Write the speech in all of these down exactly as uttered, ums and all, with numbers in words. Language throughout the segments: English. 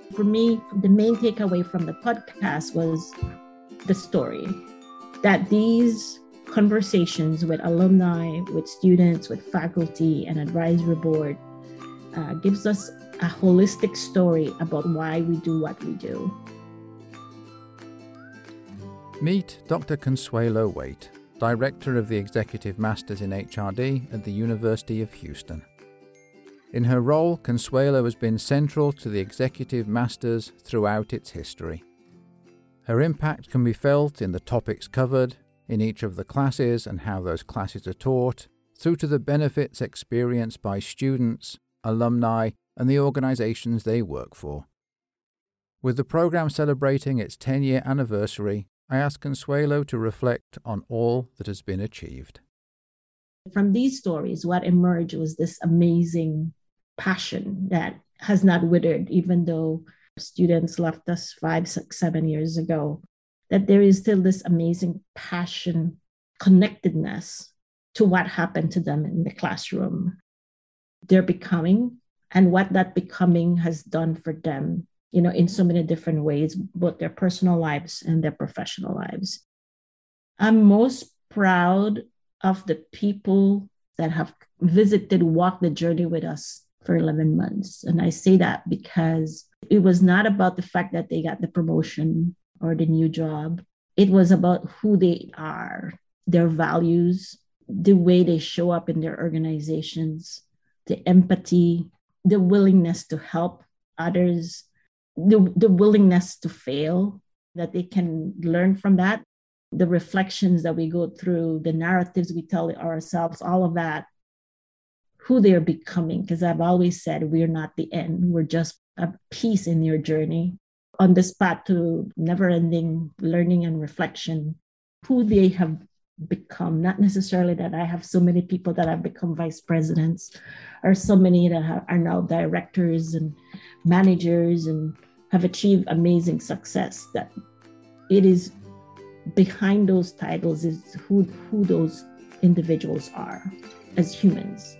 For me, the main takeaway from the podcast was the story, that these conversations with alumni, with students, with faculty and advisory board uh, gives us a holistic story about why we do what we do. Meet Doctor Consuelo Waite, Director of the Executive Masters in H R D at the University of Houston. In her role, Consuelo has been central to the Executive Masters throughout its history. Her impact can be felt in the topics covered, in each of the classes and how those classes are taught, through to the benefits experienced by students, alumni, and the organizations they work for. With the program celebrating its ten-year anniversary, I asked Consuelo to reflect on all that has been achieved. From these stories, what emerged was this amazing passion that has not withered, even though students left us five, six, seven years ago, that there is still this amazing passion, connectedness to what happened to them in the classroom. They're becoming, and what that becoming has done for them, you know, in so many different ways, both their personal lives and their professional lives. I'm most proud of the people that have visited, walked the journey with us for eleven months. And I say that because it was not about the fact that they got the promotion or the new job. It was about who they are, their values, the way they show up in their organizations, the empathy, the willingness to help others, the, the willingness to fail, that they can learn from that, the reflections that we go through, the narratives we tell ourselves, all of that, who they're becoming. Because I've always said, we're not the end. We're just a piece in your journey on this path to never-ending learning and reflection, who they have become. Not necessarily that I have so many people that have become vice presidents or so many that have, are now directors and managers and have achieved amazing success. That it is behind those titles is who, who those individuals are as humans.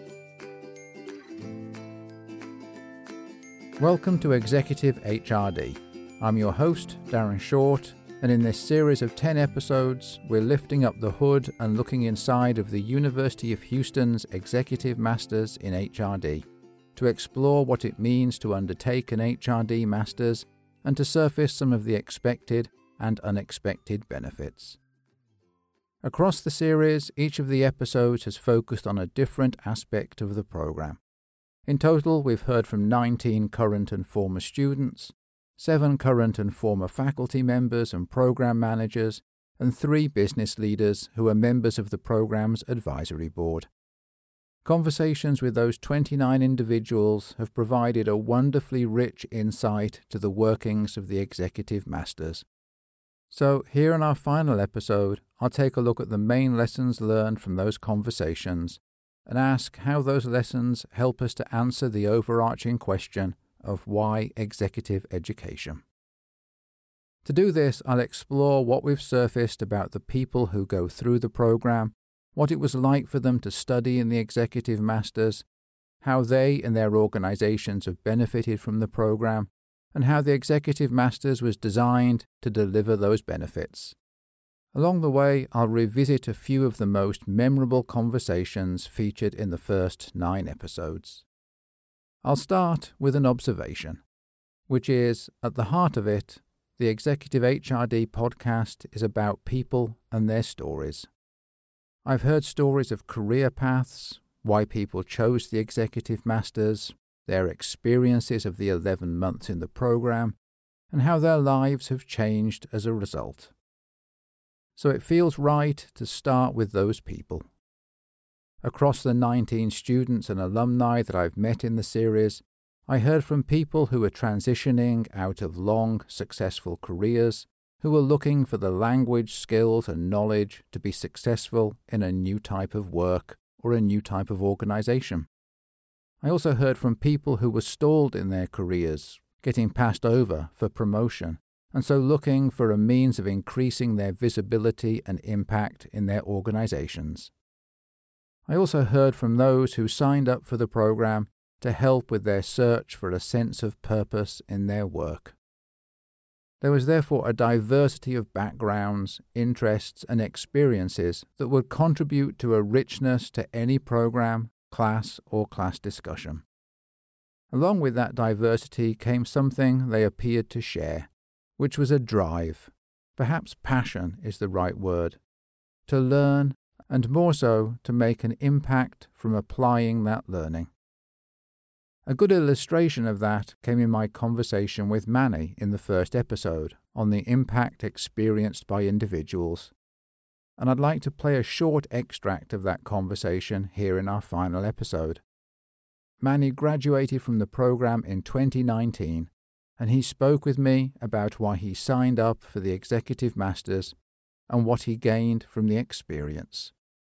Welcome to Executive H R D. I'm your host, Darren Short, and in this series of ten episodes, we're lifting up the hood and looking inside of the University of Houston's Executive Masters in H R D to explore what it means to undertake an H R D Masters and to surface some of the expected and unexpected benefits. Across the series, each of the episodes has focused on a different aspect of the program. In total, we've heard from nineteen current and former students, seven current and former faculty members and program managers, and three business leaders who are members of the program's advisory board. Conversations with those twenty-nine individuals have provided a wonderfully rich insight to the workings of the Executive Masters. So here in our final episode, I'll take a look at the main lessons learned from those conversations and ask how those lessons help us to answer the overarching question of why executive education. To do this, I'll explore what we've surfaced about the people who go through the program, what it was like for them to study in the Executive Masters, how they and their organizations have benefited from the program, and how the Executive Masters was designed to deliver those benefits. Along the way, I'll revisit a few of the most memorable conversations featured in the first nine episodes. I'll start with an observation, which is, at the heart of it, the Executive H R D podcast is about people and their stories. I've heard stories of career paths, why people chose the Executive Masters, their experiences of the eleven months in the program, and how their lives have changed as a result. So it feels right to start with those people. Across the nineteen students and alumni that I've met in the series, I heard from people who are transitioning out of long, successful careers, who are looking for the language, skills, and knowledge to be successful in a new type of work or a new type of organization. I also heard from people who were stalled in their careers, getting passed over for promotion, and so looking for a means of increasing their visibility and impact in their organizations. I also heard from those who signed up for the program to help with their search for a sense of purpose in their work. There was therefore a diversity of backgrounds, interests, and experiences that would contribute to a richness to any program, class, or class discussion. Along with that diversity came something they appeared to share, which was a drive, perhaps passion is the right word, to learn, and more so to make an impact from applying that learning. A good illustration of that came in my conversation with Manny in the first episode on the impact experienced by individuals, and I'd like to play a short extract of that conversation here in our final episode. Manny graduated from the program in twenty nineteen, and he spoke with me about why he signed up for the Executive Masters and what he gained from the experience.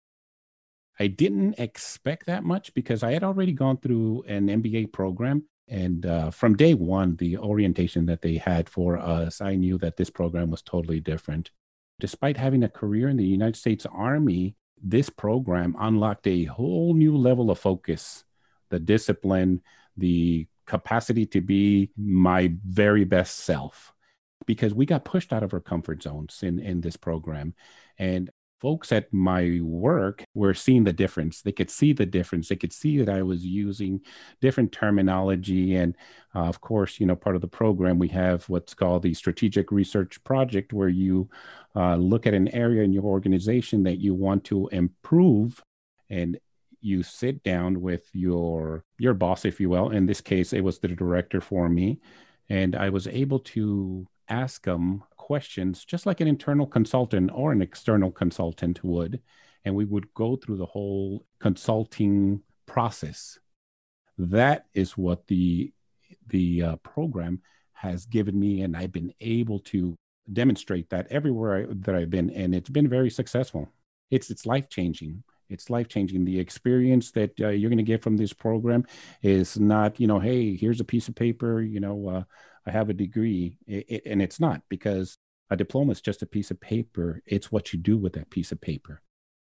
I didn't expect that much because I had already gone through an M B A program. And uh, from day one, the orientation that they had for us, I knew that this program was totally different. Despite having a career in the United States Army, this program unlocked a whole new level of focus, the discipline, the capacity to be my very best self, because we got pushed out of our comfort zones in, in this program. And folks at my work were seeing the difference. They could see the difference. They could see that I was using different terminology. And uh, of course, you know, part of the program, we have what's called the Strategic Research Project, where you uh, look at an area in your organization that you want to improve, and you sit down with your your boss, if you will. In this case, it was the director for me. And I was able to ask them questions just like an internal consultant or an external consultant would. And we would go through the whole consulting process. That is what the, the uh, program has given me. And I've been able to demonstrate that everywhere I, that I've been. And it's been very successful. It's, it's life-changing. It's life-changing. The experience that uh, you're going to get from this program is not, you know, hey, here's a piece of paper, you know, uh, I have a degree. It, it, and it's not, because a diploma is just a piece of paper. It's what you do with that piece of paper.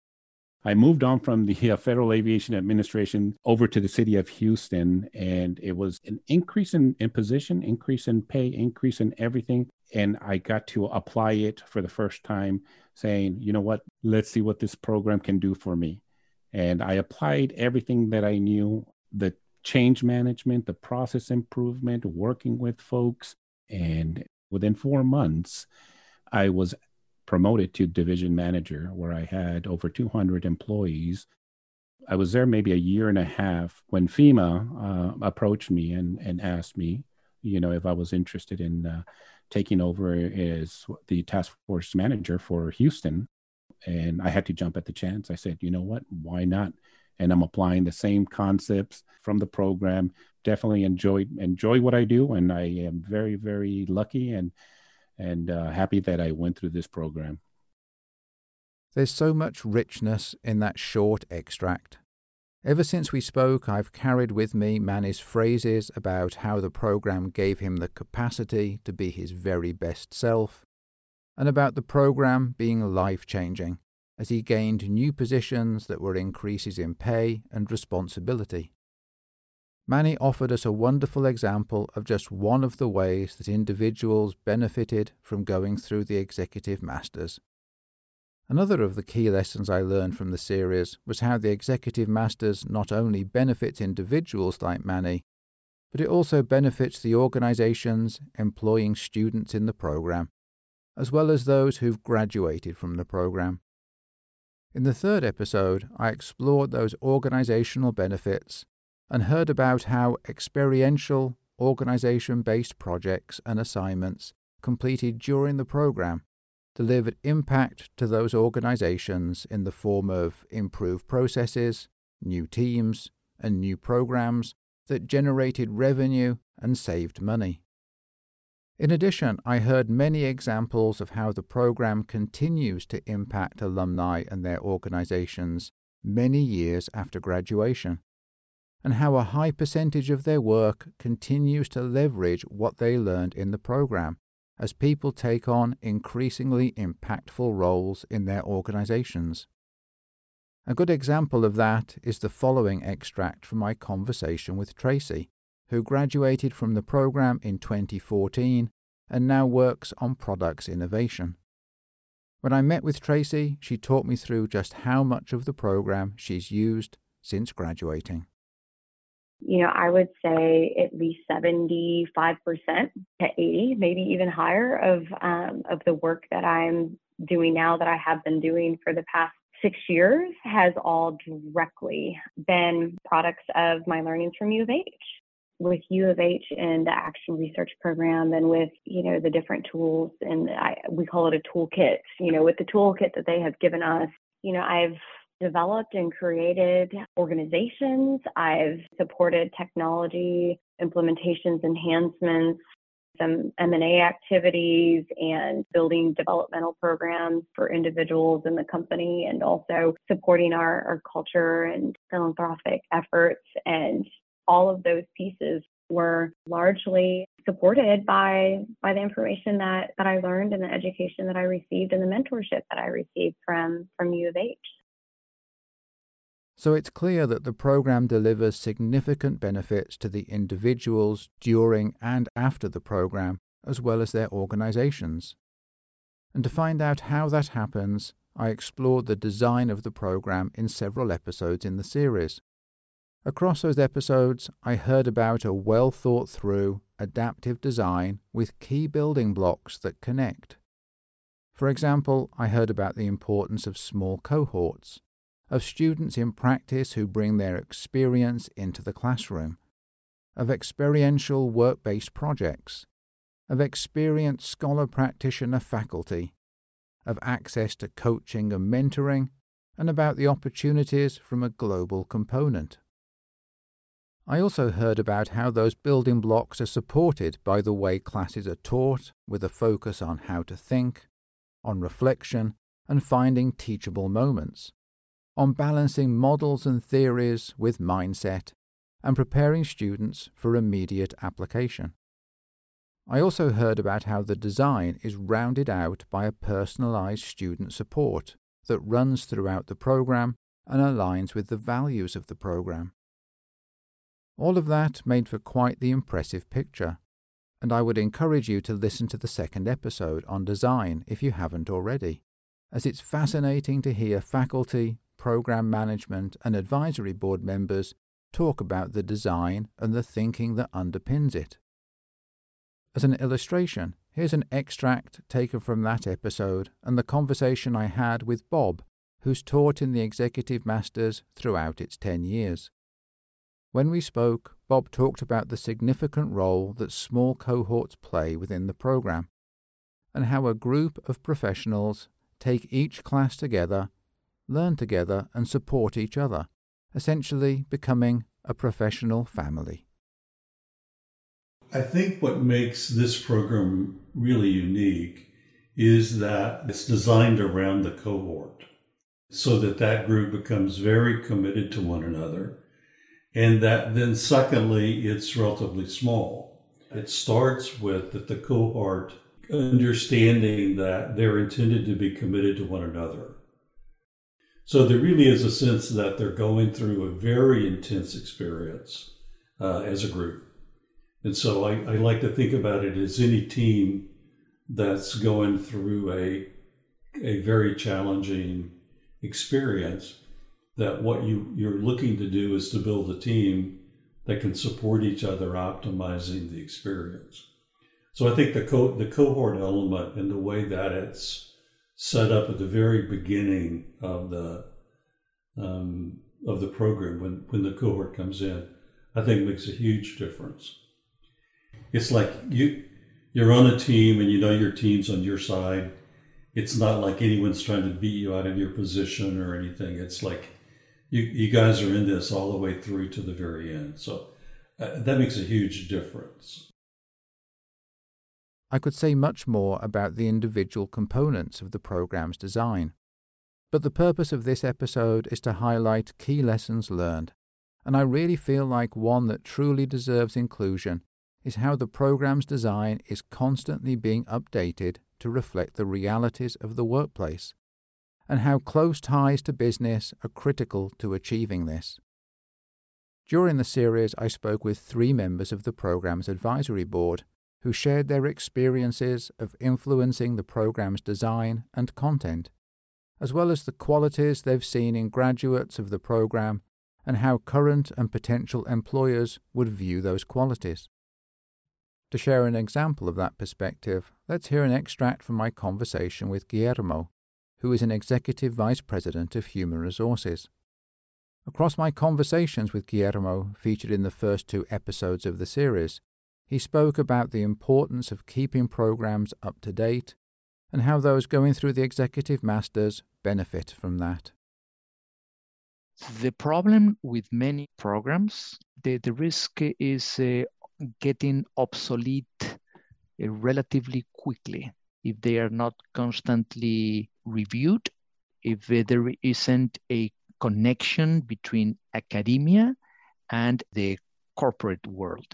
I moved on from the uh, Federal Aviation Administration over to the city of Houston, and it was an increase in, in position, increase in pay, increase in everything. And I got to apply it for the first time, saying, you know what, let's see what this program can do for me. And I applied everything that I knew, the change management, the process improvement, working with folks. And within four months, I was promoted to division manager, where I had over two hundred employees. I was there maybe a year and a half when FEMA uh, approached me and, and asked me, you know, if I was interested in uh, taking over as the task force manager for Houston. And I had to jump at the chance. I said, you know what, why not? And I'm applying the same concepts from the program. Definitely enjoy enjoy what I do, and I am very, very lucky and and uh, happy that I went through this program. There's so much richness in that short extract. Ever since we spoke, I've carried with me Manny's phrases about how the program gave him the capacity to be his very best self, and about the program being life-changing, as he gained new positions that were increases in pay and responsibility. Manny offered us a wonderful example of just one of the ways that individuals benefited from going through the Executive Masters. Another of the key lessons I learned from the series was how the Executive Masters not only benefits individuals like Manny, but it also benefits the organizations employing students in the program, as well as those who've graduated from the program. In the third episode, I explored those organizational benefits and heard about how experiential, organization-based projects and assignments completed during the program delivered impact to those organizations in the form of improved processes, new teams, and new programs that generated revenue and saved money. In addition, I heard many examples of how the program continues to impact alumni and their organizations many years after graduation, and how a high percentage of their work continues to leverage what they learned in the program as people take on increasingly impactful roles in their organizations. A good example of that is the following extract from my conversation with Tracy, who graduated from the program in twenty fourteen and now works on products innovation. When I met with Tracy, she talked me through just how much of the program she's used since graduating. You know, I would say at least seventy-five percent to eighty, maybe even higher of um, of the work that I'm doing now, that I have been doing for the past six years, has all directly been products of my learnings from U of H. With U of H and the Action Research Program, and with, you know, the different tools, and I, we call it a toolkit, you know, with the toolkit that they have given us, you know, I've developed and created organizations. I've supported technology implementations, enhancements, some M and A activities, and building developmental programs for individuals in the company, and also supporting our, our culture and philanthropic efforts. And all of those pieces were largely supported by by the information that, that I learned, and the education that I received, and the mentorship that I received from, from U of H. So it's clear that the program delivers significant benefits to the individuals during and after the program, as well as their organizations. And to find out how that happens, I explored the design of the program in several episodes in the series. Across those episodes, I heard about a well-thought-through, adaptive design with key building blocks that connect. For example, I heard about the importance of small cohorts, of students in practice who bring their experience into the classroom, of experiential work-based projects, of experienced scholar-practitioner faculty, of access to coaching and mentoring, and about the opportunities from a global component. I also heard about how those building blocks are supported by the way classes are taught, with a focus on how to think, on reflection, and finding teachable moments, on balancing models and theories with mindset, and preparing students for immediate application. I also heard about how the design is rounded out by a personalized student support that runs throughout the program and aligns with the values of the program. All of that made for quite the impressive picture, and I would encourage you to listen to the second episode on design if you haven't already, as it's fascinating to hear faculty, program management, and advisory board members talk about the design and the thinking that underpins it. As an illustration, here's an extract taken from that episode and the conversation I had with Bob, who's taught in the Executive Masters throughout its ten years. When we spoke, Bob talked about the significant role that small cohorts play within the program, and how a group of professionals take each class together, learn together, and support each other, essentially becoming a professional family. I think what makes this program really unique is that it's designed around the cohort, so that that group becomes very committed to one another. And that then secondly, it's relatively small. It starts with that the cohort understanding that they're intended to be committed to one another. So there really is a sense that they're going through a very intense experience uh, as a group. And so I, I like to think about it as any team that's going through a, a very challenging experience, that what you, you're looking to do is to build a team that can support each other, optimizing the experience. So I think the co- the cohort element and the way that it's set up at the very beginning of the um, of the program, when, when the cohort comes in, I think makes a huge difference. It's like you you're on a team and you know your team's on your side. It's not like anyone's trying to beat you out of your position or anything. It's like You, you guys are in this all the way through to the very end. So uh, that makes a huge difference. I could say much more about the individual components of the program's design, but the purpose of this episode is to highlight key lessons learned, and I really feel like one that truly deserves inclusion is how the program's design is constantly being updated to reflect the realities of the workplace, and how close ties to business are critical to achieving this. During the series, I spoke with three members of the program's advisory board who shared their experiences of influencing the program's design and content, as well as the qualities they've seen in graduates of the program and how current and potential employers would view those qualities. To share an example of that perspective, let's hear an extract from my conversation with Guillermo, who is an Executive Vice President of Human Resources. Across my conversations with Guillermo, featured in the first two episodes of the series, he spoke about the importance of keeping programs up to date and how those going through the Executive Masters benefit from that. The problem with many programs, the, the risk is uh, getting obsolete uh, relatively quickly if they are not constantly reviewed, if uh, there isn't a connection between academia and the corporate world.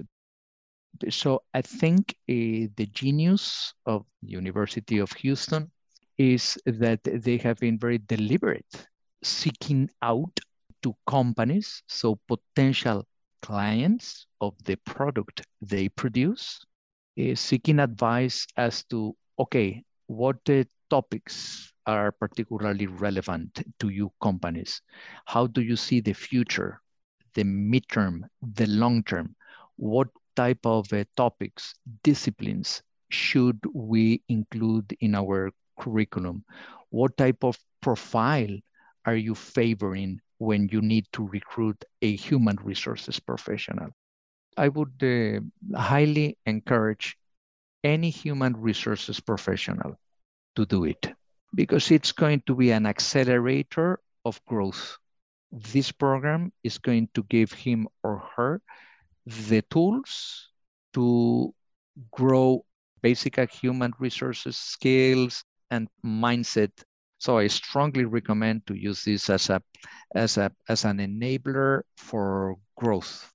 So I think uh, the genius of the University of Houston is that they have been very deliberate, seeking out to companies, so potential clients of the product they produce, uh, seeking advice as to, okay, what uh, topics are particularly relevant to you companies? How do you see the future, the midterm, the long term? What type of uh, topics, disciplines should we include in our curriculum? What type of profile are you favoring when you need to recruit a human resources professional? I would uh, highly encourage any human resources professional to do it, because it's going to be an accelerator of growth. This program is going to give him or her the tools to grow basic human resources skills and mindset. So I strongly recommend to use this as a as a as an enabler for growth.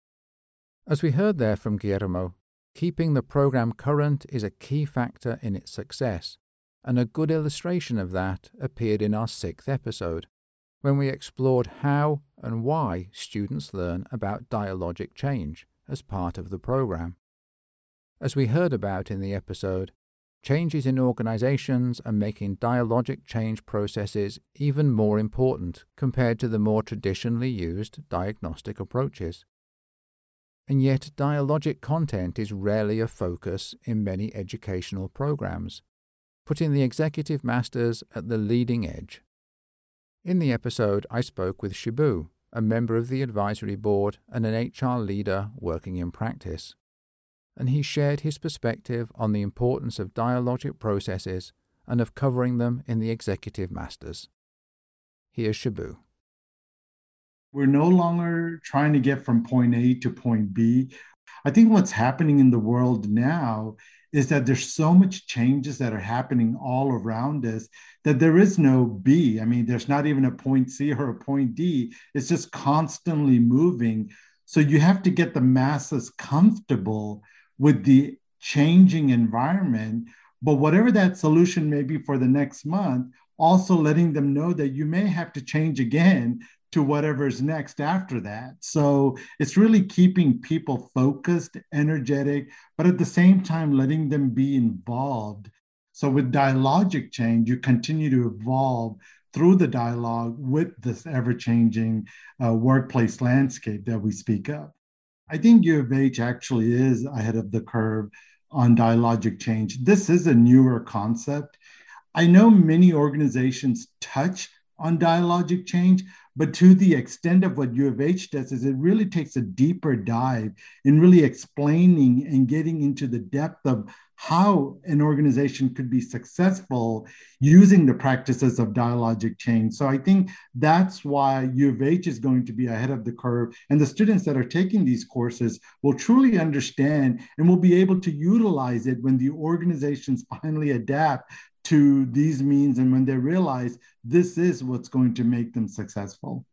As we heard there from Guillermo, keeping the program current is a key factor in its success, and a good illustration of that appeared in our sixth episode, when we explored how and why students learn about dialogic change as part of the program. As we heard about in the episode, changes in organizations are making dialogic change processes even more important compared to the more traditionally used diagnostic approaches. And yet dialogic content is rarely a focus in many educational programs, putting the Executive Masters at the leading edge. In the episode, I spoke with Shibu, a member of the advisory board and an H R leader working in practice, and he shared his perspective on the importance of dialogic processes and of covering them in the Executive Masters. Here's Shibu. We're no longer trying to get from point A to point B. I think what's happening in the world now is that there's so much changes that are happening all around us that there is no B. I mean, there's not even a point C or a point D. It's just constantly moving. So you have to get the masses comfortable with the changing environment. But whatever that solution may be for the next month, also letting them know that you may have to change again to whatever's next after that. So it's really keeping people focused, energetic, but at the same time, letting them be involved. So with dialogic change, you continue to evolve through the dialogue with this ever-changing uh, workplace landscape that we speak of. I think U of H actually is ahead of the curve on dialogic change. This is a newer concept. I know many organizations touch on dialogic change, but to the extent of what U of H does is it really takes a deeper dive in really explaining and getting into the depth of how an organization could be successful using the practices of dialogic change. So I think that's why U of H is going to be ahead of the curve, and the students that are taking these courses will truly understand and will be able to utilize it when the organizations finally adapt to these means and when they realize this is what's going to make them successful.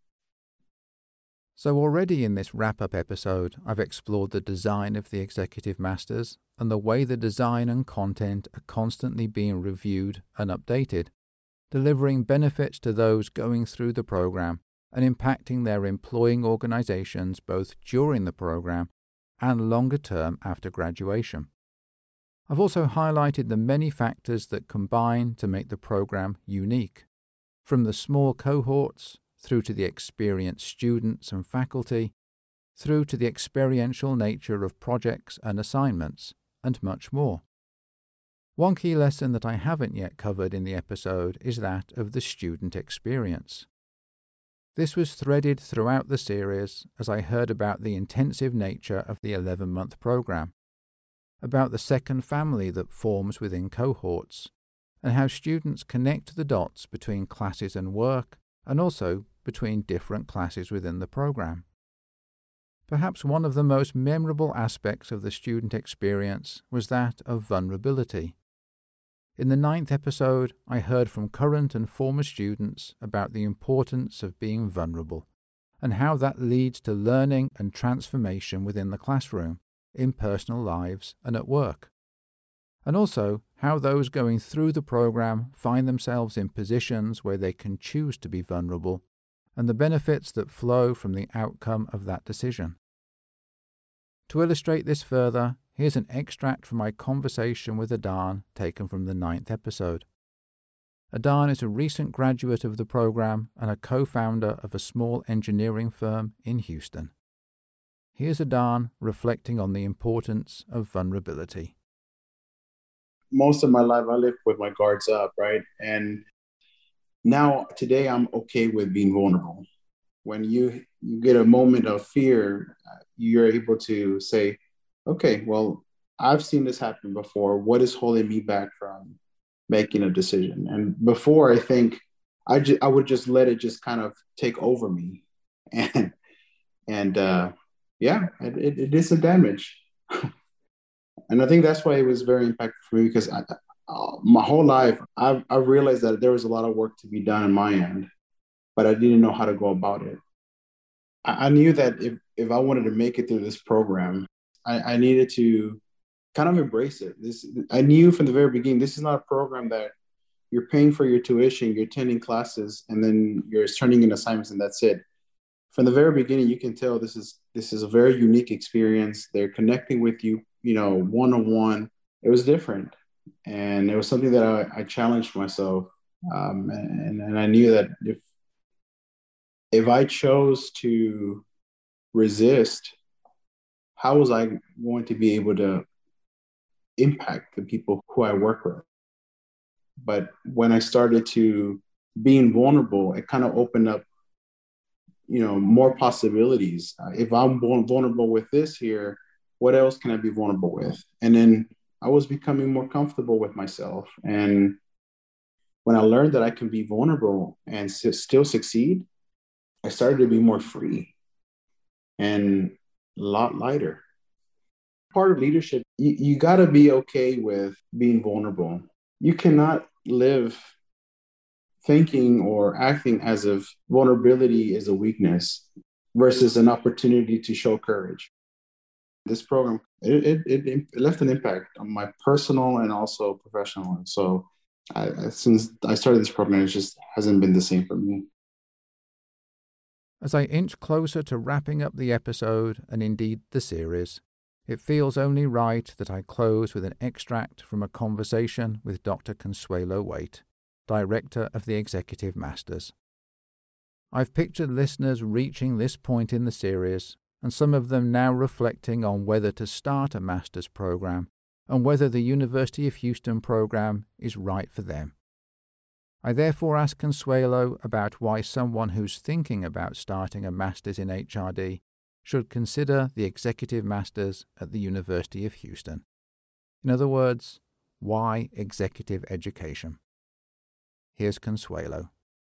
So already in this wrap-up episode, I've explored the design of the Executive Masters and the way the design and content are constantly being reviewed and updated. delivering benefits to those going through the program and impacting their employing organizations both during the program and longer term after graduation. I've also highlighted the many factors that combine to make the program unique, from the small cohorts through to the experienced students and faculty, through to the experiential nature of projects and assignments, and much more. One key lesson that I haven't yet covered in the episode is that of the student experience. This was threaded throughout the series as I heard about the intensive nature of the eleven-month program, about the second family that forms within cohorts, and how students connect the dots between classes and work, and also between different classes within the program. Perhaps one of the most memorable aspects of the student experience was that of vulnerability. In the ninth episode, I heard from current and former students about the importance of being vulnerable, and how that leads to learning and transformation within the classroom, in personal lives and at work. And also how those going through the program find themselves in positions where they can choose to be vulnerable, and the benefits that flow from the outcome of that decision. To illustrate this further, here's an extract from my conversation with Adan taken from the ninth episode. Adan is a recent graduate of the program and a co-founder of a small engineering firm in Houston. Here's Adan reflecting on the importance of vulnerability. Most of my life, I lived with my guards up, right? And now, today, I'm okay with being vulnerable. When you, you get a moment of fear, you're able to say, okay, well, I've seen this happen before. What is holding me back from making a decision? And before, I think I, ju- I would just let it just kind of take over me. And, and uh, yeah, it, it, it did some damage. And I think that's why it was very impactful for me, because I, uh, my whole life, I've, I've realized that there was a lot of work to be done on my end, but I didn't know how to go about it. I, I knew that if, if I wanted to make it through this program, I, I needed to kind of embrace it. This, I knew from the very beginning, this is not a program that you're paying for your tuition, you're attending classes, and then you're turning in assignments, and that's it. From the very beginning, you can tell this is this is a very unique experience. They're connecting with you, you know, one-on-one. It was different. And it was something that I, I challenged myself. Um, and, and I knew that if if I chose to resist, how was I going to be able to impact the people who I work with? But when I started to being vulnerable, it kind of opened up, you know, more possibilities. Uh, if I'm vulnerable with this here, what else can I be vulnerable with? And then I was becoming more comfortable with myself. And when I learned that I can be vulnerable and s- still succeed, I started to be more free and a lot lighter. Part of leadership, you, you got to be okay with being vulnerable. You cannot live thinking or acting as if vulnerability is a weakness versus an opportunity to show courage. This program, it, it, it, it left an impact on my personal and also professional. And so I, since I started this program, it just hasn't been the same for me. As I inch closer to wrapping up the episode, and indeed the series, it feels only right that I close with an extract from a conversation with Doctor Consuelo Waite, Director of the Executive Masters. I've pictured listeners reaching this point in the series, and some of them now reflecting on whether to start a master's program and whether the University of Houston program is right for them. I therefore asked Consuelo about why someone who's thinking about starting a master's in H R D should consider the Executive Masters at the University of Houston. In other words, why executive education? Here's Consuelo.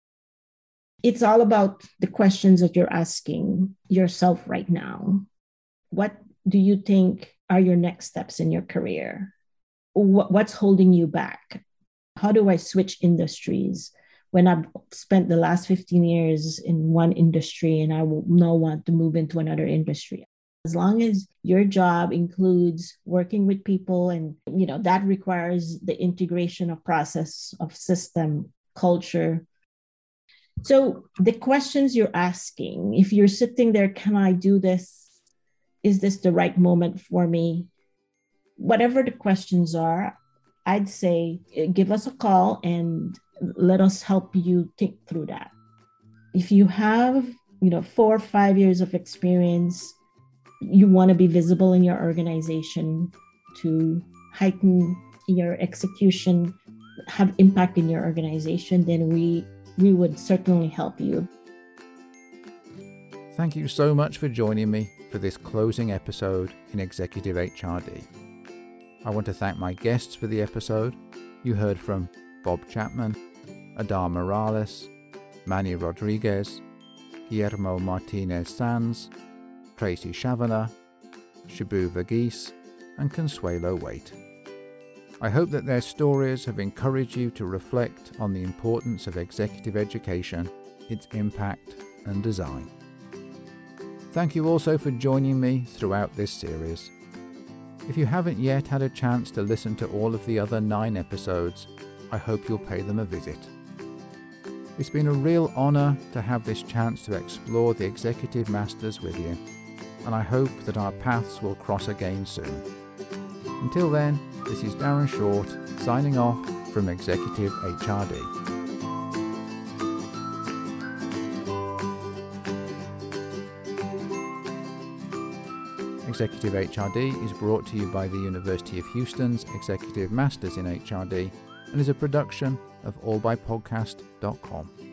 It's all about the questions that you're asking yourself right now. What do you think are your next steps in your career? What's holding you back? How do I switch industries when I've spent the last fifteen years in one industry and I will now want to move into another industry? As long as your job includes working with people and, you know, that requires the integration of process, of system, culture. So the questions you're asking, if you're sitting there, can I do this? Is this the right moment for me? Whatever the questions are, I'd say give us a call and let us help you think through that. If you have, you know, four or five years of experience, you want to be visible in your organization to heighten your execution, have impact in your organization, then we we would certainly help you. Thank you so much for joining me for this closing episode in Executive H R D. I want to thank my guests for the episode. You heard from Bob Chapman, Adar Morales, Manny Rodriguez, Guillermo Martinez Sanz, Tracy Chavana, Shibu Verghese, and Consuelo Waite. I hope that their stories have encouraged you to reflect on the importance of executive education, its impact and design. Thank you also for joining me throughout this series. If you haven't yet had a chance to listen to all of the other nine episodes, I hope you'll pay them a visit. It's been a real honor to have this chance to explore the Executive Masters with you, and I hope that our paths will cross again soon. Until then, this is Darren Short, signing off from Executive H R D. Executive H R D is brought to you by the University of Houston's Executive Masters in H R D and is a production of all by podcast dot com.